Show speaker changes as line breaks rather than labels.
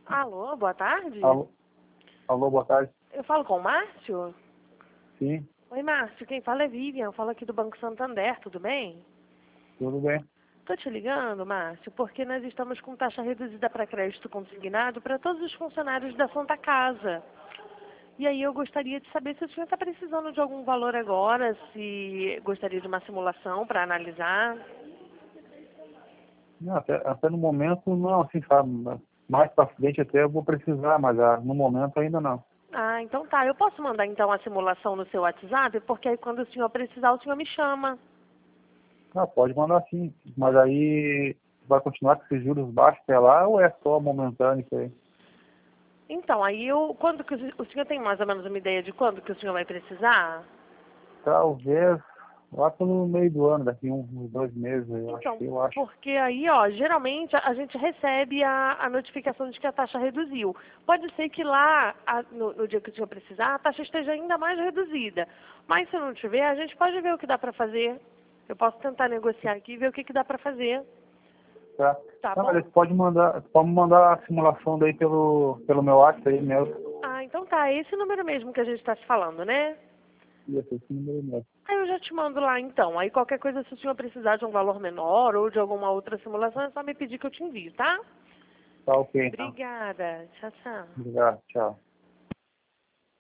Alô, boa tarde.
Alô, alô, boa tarde.
Eu falo com o Márcio?
Sim,
Oi, Márcio. Quem fala é Vivian. Eu falo aqui do Banco Santander, tudo bem?
tudo bem.
Tô te ligando, Márcio, porque nós estamos com taxa reduzida para crédito consignado para todos os funcionários da Santa Casa. E aí eu gostaria de saber se o senhor está precisando de algum valor agora, se gostaria de uma simulação para analisar.
Não, até no momento não, assim, sabe? Mais para frente até eu vou precisar, mas no momento ainda não.
Ah, então tá. Eu posso mandar então a simulação no seu WhatsApp, porque aí quando o senhor precisar, o senhor me chama.
Ah, pode mandar sim, mas aí vai continuar com esses juros baixos até lá ou é só momentâneo isso aí?
Então, quando que o senhor tem mais ou menos uma ideia de quando que o senhor vai precisar?
Talvez lá pelo meio do ano, daqui uns 2 meses,
Então,
eu acho.
porque aí, ó, geralmente a gente recebe a notificação de que a taxa reduziu. Pode ser que lá, no dia que o senhor precisar, a taxa esteja ainda mais reduzida. Mas se não tiver, a gente pode ver o que dá para fazer. Eu posso tentar negociar aqui e ver o que dá para fazer.
Tá.
Tá
Não, mas
bom?
você pode me mandar a simulação daí pelo meu WhatsApp aí mesmo.
Ah, então tá. É esse número mesmo que a gente está se falando, né?
Isso, esse número mesmo.
Aí eu já te mando lá então. Aí qualquer coisa, se o senhor precisar de um valor menor ou de alguma outra simulação, é só me pedir que eu te envio, tá?
Tá ok então.
Obrigada. Tchau, tchau.
Obrigado, tchau.